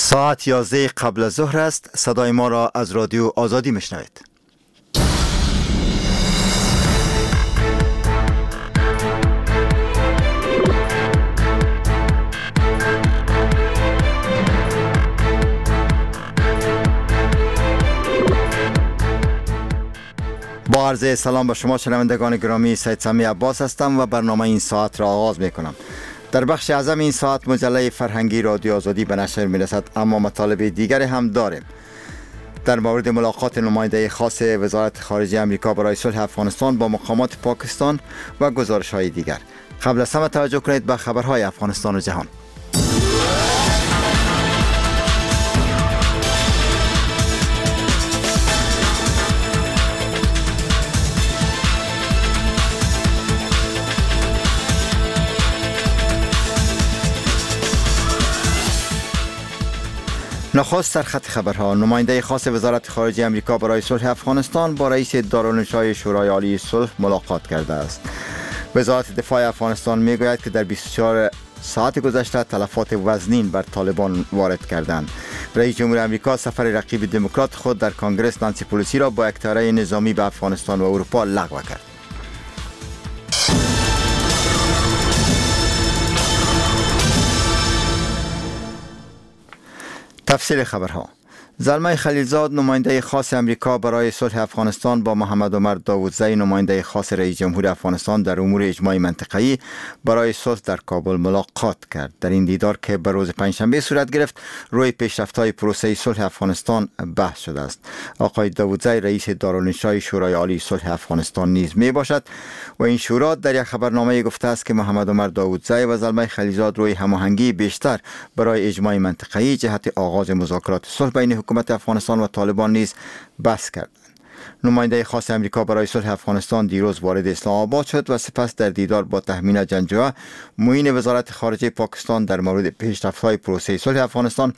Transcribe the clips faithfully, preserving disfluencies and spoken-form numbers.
ساعت یازده قبل از ظهر است. صدای ما را از رادیو آزادی میشنوید. با عرض سلام به شما شنوندگان گرامی، سید سمی عباس هستم و برنامه این ساعت را آغاز می کنم. در بخش اعظم این ساعت مجله فرهنگی رادیو آزادی به نشر می رسد، اما مطالب دیگری هم داریم. در مورد ملاقات نماینده خاص وزارت خارجه آمریکا برای صلح افغانستان با مقامات پاکستان و گزارش های دیگر. قبل از همه توجه کنید به خبرهای افغانستان و جهان. نخست در خط خبرها، نماینده خاص وزارت خارجه آمریکا برای صلح افغانستان با رئیس دارالانشای شورای عالی صلح ملاقات کرده است. وزارت دفاع افغانستان میگوید که در بیست و چهار ساعت گذشته تلفات وزنین بر طالبان وارد کردند. رئیس جمهور آمریکا سفر رقیب دموکرات خود در کنگره نانسی پلوسی را با یک طیاره نظامی به افغانستان و اروپا لغو کرد. تفصیل خبرها. زلمه خلیلزاد نماینده خاص امریکا برای صلح افغانستان با محمد عمر داوودزی نماینده خاص رئیس جمهور افغانستان در امور اجماعی منطقه‌ای برای صلح در کابل ملاقات کرد. در این دیدار که به روز پنجشنبه صورت گرفت، روی پیشرفت‌های پروسه صلح افغانستان بحث شده است. آقای داوودزی رئیس دارالانشای شورای عالی صلح افغانستان نیز می باشد و این شورا در یک خبرنامه گفته است که محمد عمر داوودزی و زلمه خلیلزاد روی هماهنگی بیشتر برای اجماع منطقه‌ای جهت آغاز مذاکرات صلح بین حکومت افغانستان و طالبان نیز بحث کردند. نماینده خاص امریکا برای صلح افغانستان دیروز وارد اسلام آباد شد و سپس در دیدار با تهمینه جنجوه معین وزارت خارجه پاکستان در مورد پیشرفت‌های پروسه صلح افغانستان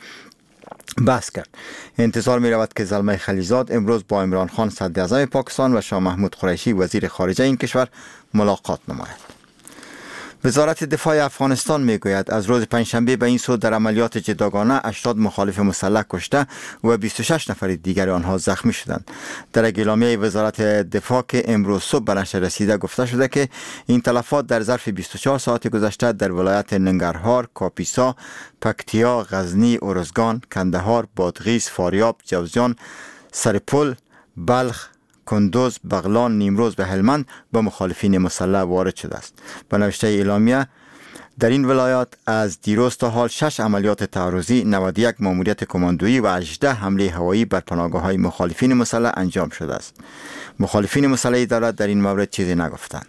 بحث کرد. انتظار می رود که زلمه خلیلزاد امروز با عمران خان صدر اعظم پاکستان و شاه محمود قریشی وزیر خارجه این کشور ملاقات نماید. وزارت دفاع افغانستان می گوید از روز پنجشنبه به این سو در عملیات جداگانه هشتاد مخالف مسلح کشته و بیست و شش نفر دیگر آنها زخمی شدند. در اعلامیه وزارت دفاع که امروز صبح به نشر رسیده گفته شده که این تلفات در ظرف بیست و چهار ساعت گذشته در ولایت ننگرهار، کاپیسا، پکتیا، غزنی، ارزگان، کندهار، بادغیس، فاریاب، جوزجان، سرپل، بلخ، کندوز، بغلان، نیمروز و هلمند به مخالفین مسلح وارد شده است. به نوشته اعلامیه در این ولایات از دیروز تا حال شش عملیات تعرضی، نود و یک ماموریت کماندویی و هجده حمله هوایی بر پناهگاه‌های مخالفین مسلح انجام شده است. مخالفین مسلح دولت در این مورد چیزی نگفتند.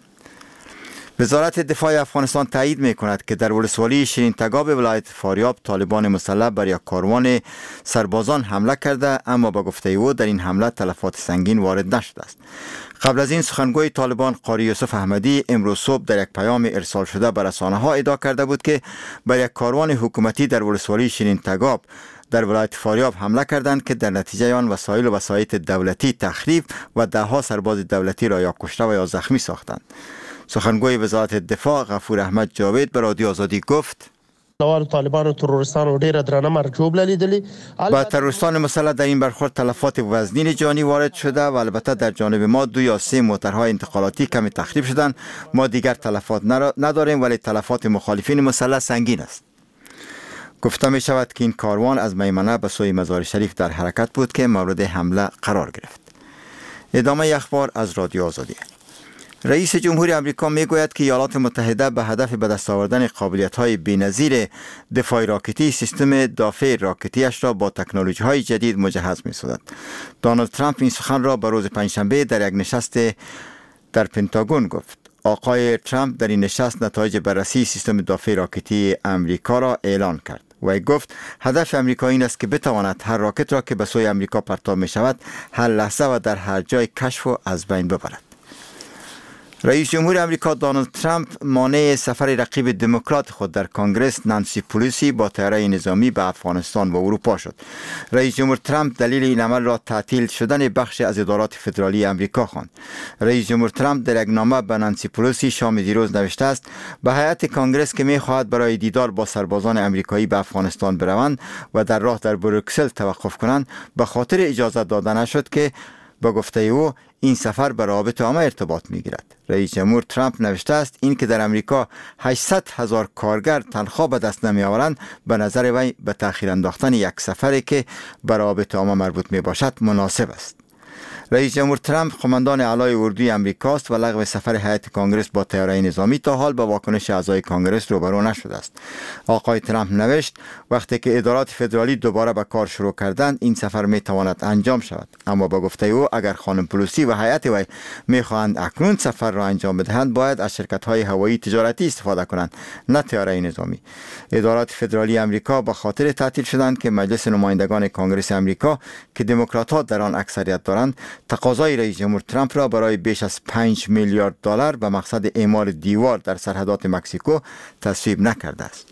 وزارت دفاع افغانستان تایید می کند که در ولسوالی شیرین تگاب ولایت فاریاب طالبان مسلح بر یک کاروان سربازان حمله کرده، اما با گفته او در این حمله تلفات سنگین وارد نشده است. قبل از این سخنگوی طالبان قاری یوسف احمدی امروز صبح در یک پیام ارسال شده به رسانه‌ها ادعا کرده بود که بر یک کاروان حکومتی در ولسوالی شیرین تگاب در ولایت فاریاب حمله کردند که در نتیجه آن وسایل و وسایط دولتی تخریب و ده ها سرباز دولتی را یا کشته و یا زخمی ساختند. سخنگوی وزارت دفاع غفور احمد جاوید به رادیو آزادی گفت: طالبان تروریستان ډیره درنه مرجوب لیدلی. با تروریستان مسلح در این برخورد تلفات وزنین جانی وارد شده و البته در جانب ما دو یا سه موترهای انتقالاتی کمی تخریب شدند. ما دیگر تلفات نداریم، ولی تلفات مخالفین مسلح سنگین است. گفته می شود که این کاروان از میمنه به سوی مزار شریف در حرکت بود که مورد حمله قرار گرفت. ادامه اخبار از رادیو آزادی. رئیس جمهور آمریکا میگوید که ایالات متحده به هدف به دست آوردن قابلیت‌های بی‌نظیر دفاع راکتی سیستم دافع راکتیش را با تکنولوژی‌های جدید مجهز می‌سازد. دونالد ترامپ این سخن را به روز پنجشنبه در یک نشست در پنتاگون گفت. آقای ترامپ در این نشست نتایج بررسی سیستم دافع راکتی آمریکا را اعلان کرد. و گفت هدف آمریکا این است که بتواند هر راکت را که به سوی آمریکا پرتاب می‌شود هر لحظه و در هر جای کشف و از بین ببرد. رئیس جمهور امریکا دونالد ترامپ مانع سفر رقیب دموکرات خود در کنگره نانسی پلوسی با طیاره نظامی به افغانستان و اروپا شد. رئیس جمهور ترامپ دلیل این عمل را تعطیل شدن بخش از ادارات فدرالی امریکا خواند. رئیس جمهور ترامپ در یک نامه به نانسی پلوسی شام دیروز نوشته است به هیئت کنگره که می‌خواهد برای دیدار با سربازان امریکایی به افغانستان بروند و در راه در بروکسل توقف کنند به خاطر اجازه داده نشد که با گفته او این سفر به روابط عامه ارتباط می‌گیرد. رئیس جمهور ترامپ نوشته است این که در امریکا هشتصد هزار کارگر تنخواه به دست نمی‌آورند به نظر وی به تأخیر انداختن یک سفری که به روابط عامه مربوط میباشد مناسب است. رئیس جمهور ترامپ قماندان اعلای اردوی امریکاست و لغو سفر هیئت کنگره با طیاره نظامی تا حال با واکنش اعضای کنگره روبرو نشده است. آقای ترامپ نوشت وقتی که ادارات فدرالی دوباره به کار شروع کردند این سفر می تواند انجام شود، اما با گفته او اگر خانم پلوسی و هیئت وی می خواهند اکنون سفر را انجام بدهند باید از شرکت های هوایی تجارتی استفاده کنند نه طیاره نظامی. ادارات فدرالی امریکا به خاطر تعطیل شدند که مجلس نمایندگان کنگره امریکا که دموکرات‌ها در آن اکثریت دارند تقاضای رئیس جمهور ترامپ را برای بیش از پنج میلیارد دلار به مقصد اعمار دیوار در سرحدات مکزیکو تصویب نکرده است.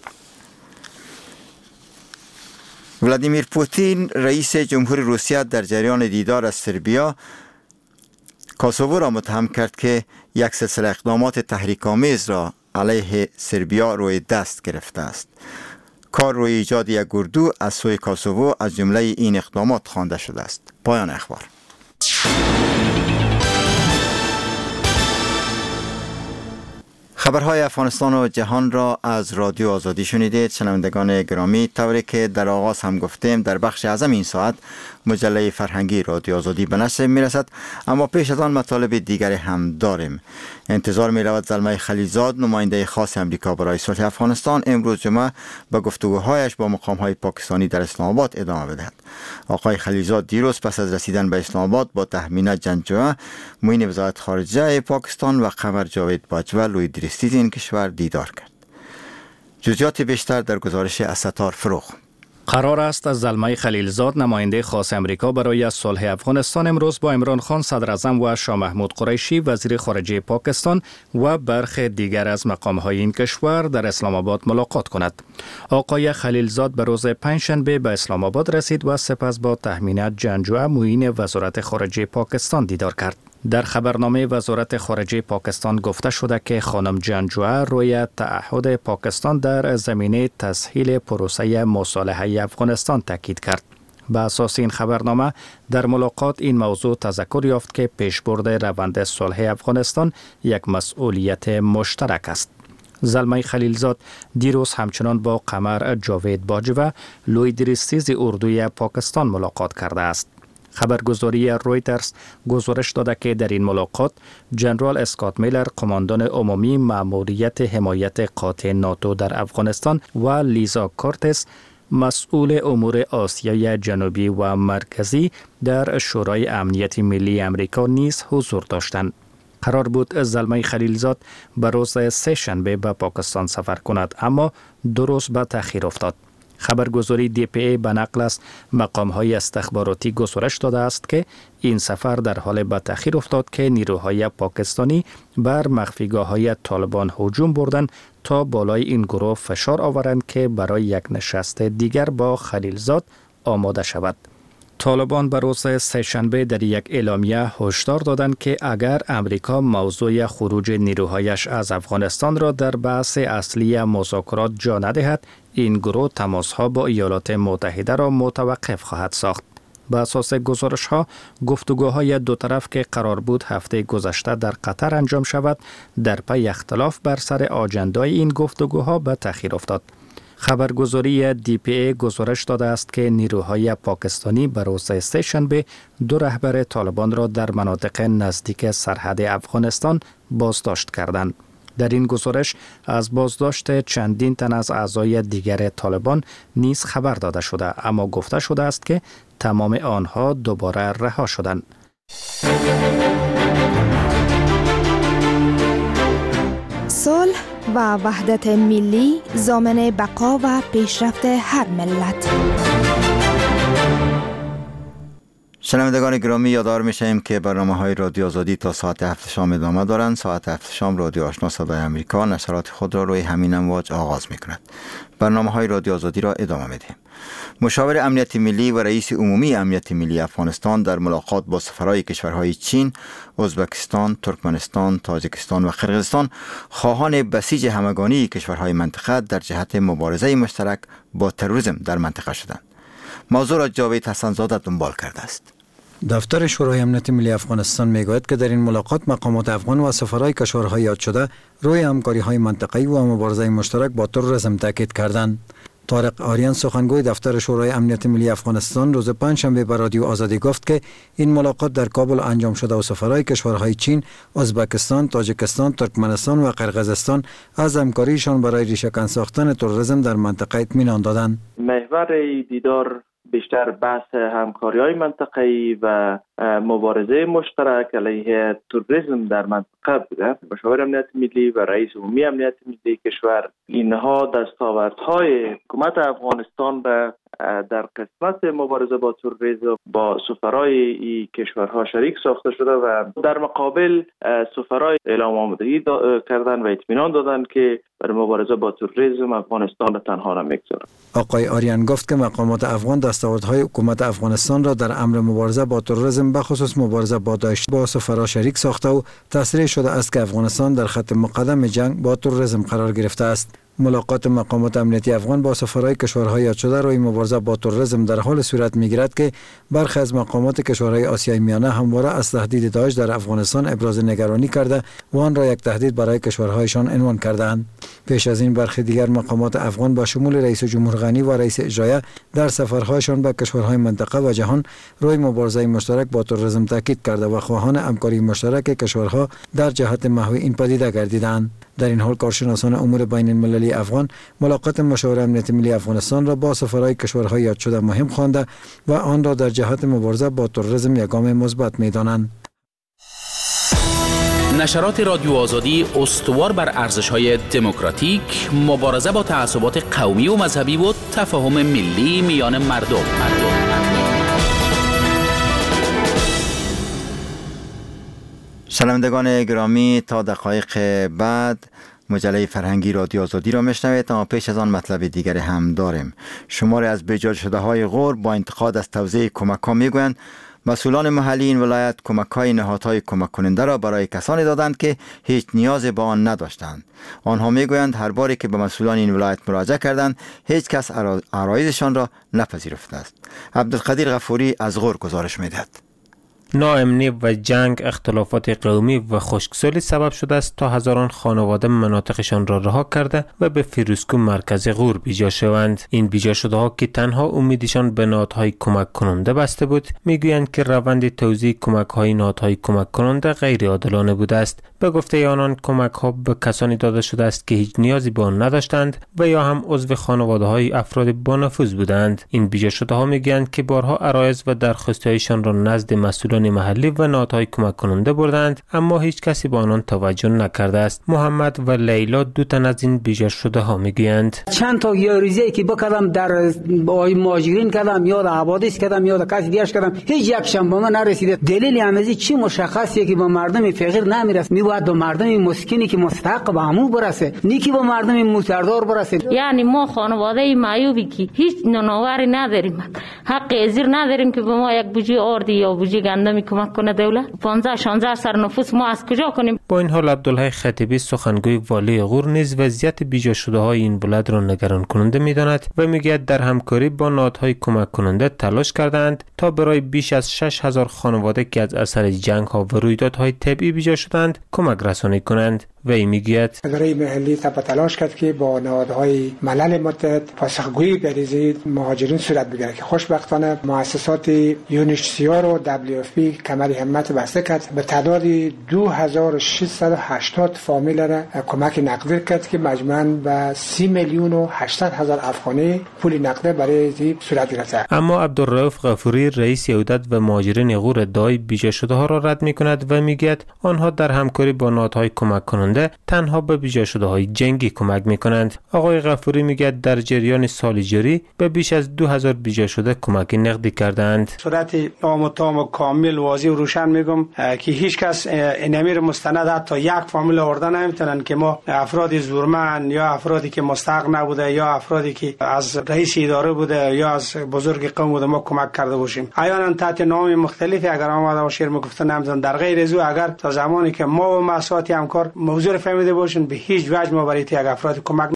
ولادیمیر پوتین رئیس جمهور روسیه در جریان دیدار از سربیا کوسوو را متهم کرد که یک سلسله اقدامات تحریک‌آمیز را علیه سربیا روی دست گرفته است. کار روی ایجاد یک اردو از سوی کوسوو از جمله این اقدامات خوانده شده است. پایان اخبار. خبرهای افغانستان و جهان را از رادیو آزادی شنیدید. شنوندگان گرامی، طوری که در آغاز هم گفتیم در بخش اعظم این ساعت مجله فرهنگی رادیو آزادی به نشر میرسد، اما پیش از آن مطالب دیگری هم داریم. انتظار می رود زلمه خلیلزاد نماینده خاص امریکا برای صلح افغانستان امروز جمعه به گفتگوهایش با مقام‌های پاکستانی در اسلام آباد ادامه بدهد. آقای خلیلزاد دیروز پس از رسیدن به اسلام آباد با تهمینه جنجوعه معین وزارت خارجه پاکستان و قمر جاوید باجوه لوی درستیز این کشور دیدار کرد. جزئیات بیشتر در گزارش ستار فروغ. قرار است از زلمه خلیلزاد نماینده خاص امریکا برای صلح افغانستان امروز با عمران خان صدر اعظم و شاه محمود قریشی وزیر خارجه پاکستان و برخی دیگر از مقام‌های این کشور در اسلام آباد ملاقات کند. آقای خلیلزاد به روز پنجشنبه به اسلام آباد رسید و سپس با تهمینه جنجوعه معین وزارت خارجه پاکستان دیدار کرد. در خبرنامه وزارت خارجه پاکستان گفته شده که خانم جنجوعه روی تعهد پاکستان در زمینه تسهیل پروسه مصالحه افغانستان تاکید کرد. به اساس این خبرنامه در ملاقات این موضوع تذکر یافت که پیشبرد روند صلح افغانستان یک مسئولیت مشترک است. زلمه خلیلزاد دیروز همچنان با قمر جاوید باجوه لوی درستیز اردوی پاکستان ملاقات کرده است. خبرگزاری رویترز گزارش داده که در این ملاقات جنرال اسکات میلر قماندان عمومی مأموریت حمایت قاطع ناتو در افغانستان و لیزا کورتس مسئول امور آسیای جنوبی و مرکزی در شورای امنیت ملی امریکا نیز حضور داشتند. قرار بود زلمه خلیلزاد به روز سه شنبه به پاکستان سفر کند، اما دو روز به تأخیر افتاد. خبرگزاری دی پی ای به نقل از مقام‌های استخباراتی گزارش داده است که این سفر در حال به تأخیر افتاد که نیروهای پاکستانی بر مخفیگاه‌های طالبان هجوم بردند تا بالای این گروه فشار آورند که برای یک نشست دیگر با خلیلزاد آماده شود. طالبان به روز سه‌شنبه در یک اعلامیه هشدار دادند که اگر امریکا موضوع خروج نیروهایش از افغانستان را در بحث اصلی مذاکرات جا ندهد، این گروه تماسها با ایالات متحده را متوقف خواهد ساخت. به اساس گزارش ها گفتگوهای دو طرف که قرار بود هفته گذشته در قطر انجام شود در پی اختلاف بر سر آجندای این گفتگوها به تأخیر افتاد. خبرگزاری دی پی ای گزارش داده است که نیروهای پاکستانی به روز سه‌شنبه دو رهبر طالبان را در مناطق نزدیک سرحد افغانستان بازداشت کردند. در این گزارش از بازداشت چندین تن از اعضای دیگر طالبان نیز خبر داده شده، اما گفته شده است که تمام آنها دوباره رها شدند. صلح و وحدت ملی ضامن بقا و پیشرفت هر ملت. شنوندگان گرامی، یادآور می‌شویم که برنامه‌های رادیو آزادی تا ساعت هفت شام ادامه دارند. ساعت هفت شام رادیو آشنا صدای امریکا نشرات خود را روی همین امواج آغاز می‌کند. برنامه‌های رادیو آزادی را ادامه می‌دهیم. مشاور امنیت ملی و رئیس عمومی امنیت ملی افغانستان در ملاقات با سفرای کشورهای چین، ازبکستان، ترکمنستان، تاجیکستان و قرقیزستان خواهان بسیج همگانی کشورهای منطقه در جهت مبارزه مشترک با تروریسم در منطقه شدند. موضوع را جاوید حسن‌زاده دنبال کرده است. دفتر شورای امنیت ملی افغانستان میگوید که در این ملاقات مقامات افغان و سفرهای کشورهای یاد شده روی همکاری‌های منطقه‌ای و مبارزه مشترک با تروریسم تاکید کردند. طارق آریان سخنگوی دفتر شورای امنیت ملی افغانستان روز پنجشنبه به رادیو آزادی گفت که این ملاقات در کابل انجام شده و سفرهای کشورهای چین، ازبکستان، تاجیکستان، ترکمنستان و قرقیزستان از همکاریشان برای ریشه‌کن ساختن تروریسم در منطقه اطمینان دادند. محور دیدار بیشتر بحث همکاری‌های منطقه‌ای و مبارزه مشترک علیه تروریسم در منطقه بوده. مشاور امنیت ملی و رئیس عمومی امنیت ملی کشور اینها دستاوردهای حکومت افغانستان به در قسمت مبارزه با تروریسم با سفرای این کشورها شریک ساخته شده و در مقابل سفرای اعلام آمادگی کردن و اطمینان دادن که برای مبارزه با تروریسم افغانستان را تنها نمیگذارد. آقای آریان گفت که مقامات افغان دستاوردهای حکومت افغانستان را در امر مبارزه با تروریسم به خصوص مبارزه با داعش با سفرا شریک ساخته و تصریح شده است که افغانستان در خط مقدم جنگ با تروریسم قرار گرفته است. ملاقات مقامات امنیتی افغان با سفرهای کشورهای یاد شده روی مبارزه با تروریسم در حال صورت می‌گیرد که برخی از مقامات کشورهای آسیای میانه همواره از تهدید داعش در افغانستان ابراز نگرانی کرده و آن را یک تهدید برای کشورهایشان عنوان کردند. پیش از این برخی دیگر مقامات افغان با شمول رئیس جمهور غنی و رئیس اجرایی در سفرهایشان به کشورهای منطقه و جهان روی مبارزه مشترک با تروریسم تاکید کرده و خواهان همکاری مشترک کشورها در جهت محو این پدیده گردیدند. در این حال کارشناسان امور بین المللی افغان ملاقات مشاور امنیت ملی افغانستان را با سفرهای کشورهای یاد شده مهم خوانده و آن را در جهت مبارزه با تروریسم یک گام مثبت می‌دانند. نشرات رادیو آزادی استوار بر ارزش‌های دموکراتیک، مبارزه با تعصبات قومی و مذهبی و تفاهم ملی میان مردم. مردم. شنوندگان گرامی، تا دقایق بعد مجله فرهنگی رادیو آزادی را میشنوید، اما پیش از آن مطلب دیگر هم داریم. شماری از بیجا شده های غور با انتقاد از توزیع کمک ها میگویند مسئولان محلی این ولایت کمک های نهادهای کمک کننده را برای کسانی دادند که هیچ نیازی به آن نداشتند. آنها میگویند هر باری که به مسئولان این ولایت مراجعه کردند هیچ کس عرایضشان را نپذیرفته است. عبدالقدیر غفوری از غور گزارش میدهد. ناامنی و جنگ، اختلافات قومی و خشکسالی سبب شده است تا هزاران خانواده مناطقشان را رها کرده و به فیروزکو مرکز غور بیجا شوند. این بیجا شده ها که تنها امیدشان به نهادهای کمک کننده بسته بود، میگویند که روند توزیع کمک های نهادهای کمک کننده غیر عادلانه بوده است. به گفته آنان کمک ها به کسانی داده شده است که هیچ نیازی به آن نداشتند و یا هم عضو خانواده های افراد با نفوذ بودند. این بیجا شده ها میگویند که بارها عرایض و درخواست‌هایشان را نزد مسئولان محلی و نهادهای کمک کننده بردند، اما هیچ کسی به آنان توجه نکرده است. محمد و لیلا دو تن از این بیجا شده ها میگویند چند تا یاریزی که بکردم در مهاجرین کردم یا در حوادث کردم یا در کسی دیگرش کردم، هیچ یکشم به من نرسیده. دلیل همزی چی مشخصیه که به مردم فقیر نمیرسه؟ میباید به مردم مسکینی که مستحق به همو برسه، نیکی به مردم موثردار برسه. یعنی ما خانواده معیوبی که هیچ نانآوری نداریم، حق ازیر نداریم که به ما یک بوجی آردی یا بوجی گندمی کمک کنه دولت. پانزده شانزده سر نفوس ما از کجا کنیم؟ با این حال عبدالحی خطیبی سخنگوی والی غور نیز وضعیت بیجا شده های این بلد را نگران کننده میداند و میگوید در همکاری با نهادهای کمک کننده تلاش کردند تا برای بیش از شش هزار خانواده که از اثر جنگ ها و رویدادهای طبیعی بیجا شدند کمک رسانی کنند. و این میگوید اداره محلی تلاش کرد که با نهادهای ملل متحد پاسخگویی بریزی مهاجرین صورت بگیرد که خوشبختانه مؤسسات یونیسیار و دبلیو اف پی کمر همت بسته کرد. به تعداد دو هزار و ششصد و هشتاد فامیل را کمک نقدی کرد که مجموعاً به سی میلیون و هشتصد هزار افغانی پول نقدی برای این صورت گرفته. اما عبدالرؤوف غفوری رئیس عودت و مهاجرین غور ادعای بیجا شده ها را رد میکند و میگوید آنها در همکاری با نهادهای کمک کننده مانده تنها به بیجا شده های جنگی کمک میکنند. آقای غفوری میگه در جریان سال جاری به بیش از دو هزار بیجا شده کمک نقدی کردند. صورت تام و تام و کامل واضح و روشن میگم که هیچ کس نمیر مستند حتی یک فامیل آورده نمیتونن که ما افراد زورمند یا افرادی که مستحق نبوده یا افرادی که از رئیس اداره بوده یا از بزرگ قوم بوده ما کمک کرده باشیم. احیانا تحت نام مختلفی اگر آمده باشیر میگفتن نمیتونن. در غیر از او اگر تا زمانی که ما و مسئولات همکار موضوع فهمیده باشین به هیچ وجه ما برای یک افراد کمک